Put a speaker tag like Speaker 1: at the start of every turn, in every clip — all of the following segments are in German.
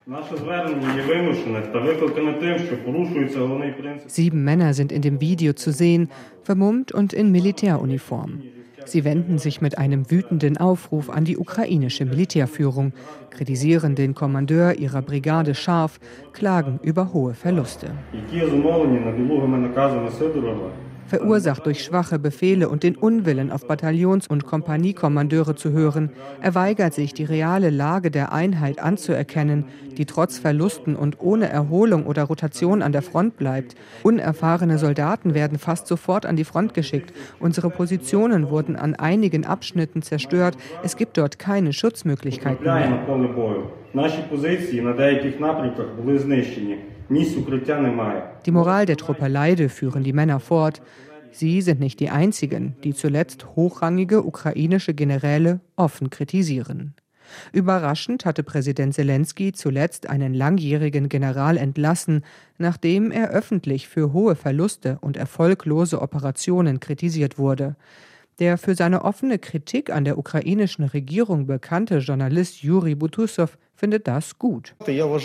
Speaker 1: 7 Männer sind in dem Video zu sehen, vermummt und in Militäruniform. Sie wenden sich mit einem wütenden Aufruf an die ukrainische Militärführung, kritisieren den Kommandeur ihrer Brigade scharf, klagen über hohe Verluste. Verursacht durch schwache Befehle und den Unwillen, auf Bataillons- und Kompaniekommandeure zu hören, er weigert sich, die reale Lage der Einheit anzuerkennen, die trotz Verlusten und ohne Erholung oder Rotation an der Front bleibt. Unerfahrene Soldaten werden fast sofort an die Front geschickt. Unsere Positionen wurden an einigen Abschnitten zerstört. Es gibt dort keine Schutzmöglichkeiten mehr. Die Moral der Truppe leide, führen die Männer fort. Sie sind nicht die einzigen, die zuletzt hochrangige ukrainische Generäle offen kritisieren. Überraschend hatte Präsident Selenskyj zuletzt einen langjährigen General entlassen, nachdem er öffentlich für hohe Verluste und erfolglose Operationen kritisiert wurde. Der für seine offene Kritik an der ukrainischen Regierung bekannte Journalist Juri Butussow findet das gut.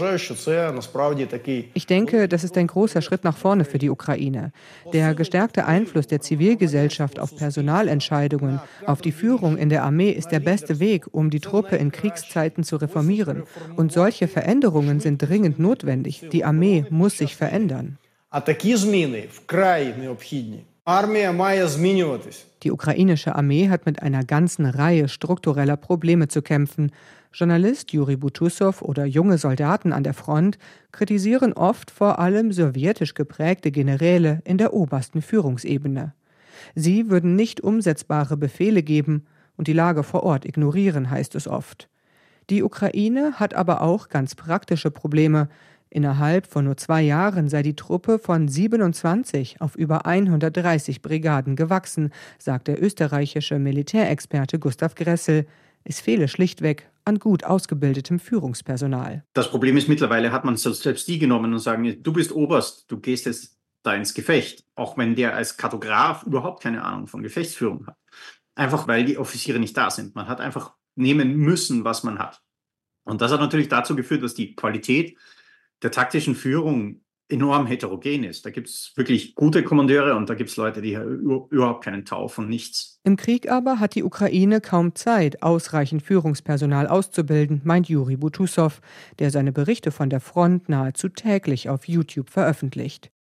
Speaker 1: Ich denke, das ist ein großer Schritt nach vorne für die Ukraine. Der gestärkte Einfluss der Zivilgesellschaft auf Personalentscheidungen, auf die Führung in der Armee ist der beste Weg, um die Truppe in Kriegszeiten zu reformieren. Und solche Veränderungen sind dringend notwendig. Die Armee muss sich verändern. Die ukrainische Armee hat mit einer ganzen Reihe struktureller Probleme zu kämpfen. Journalist Juri Butussow oder junge Soldaten an der Front kritisieren oft vor allem sowjetisch geprägte Generäle in der obersten Führungsebene. Sie würden nicht umsetzbare Befehle geben und die Lage vor Ort ignorieren, heißt es oft. Die Ukraine hat aber auch ganz praktische Probleme. Innerhalb von nur 2 Jahren sei die Truppe von 27 auf über 130 Brigaden gewachsen, sagt der österreichische Militärexperte Gustav Gressel. Es fehle schlichtweg an gut ausgebildetem Führungspersonal.
Speaker 2: Das Problem ist, mittlerweile hat man selbst die genommen und sagen, du bist Oberst, du gehst jetzt da ins Gefecht, auch wenn der als Kartograf überhaupt keine Ahnung von Gefechtsführung hat. Einfach weil die Offiziere nicht da sind. Man hat einfach nehmen müssen, was man hat. Und das hat natürlich dazu geführt, dass die Qualität der taktischen Führung enorm heterogen ist. Da gibt es wirklich gute Kommandeure und da gibt es Leute, die überhaupt keinen Tau von nichts.
Speaker 1: Im Krieg aber hat die Ukraine kaum Zeit, ausreichend Führungspersonal auszubilden, meint Juri Butussow, der seine Berichte von der Front nahezu täglich auf YouTube veröffentlicht.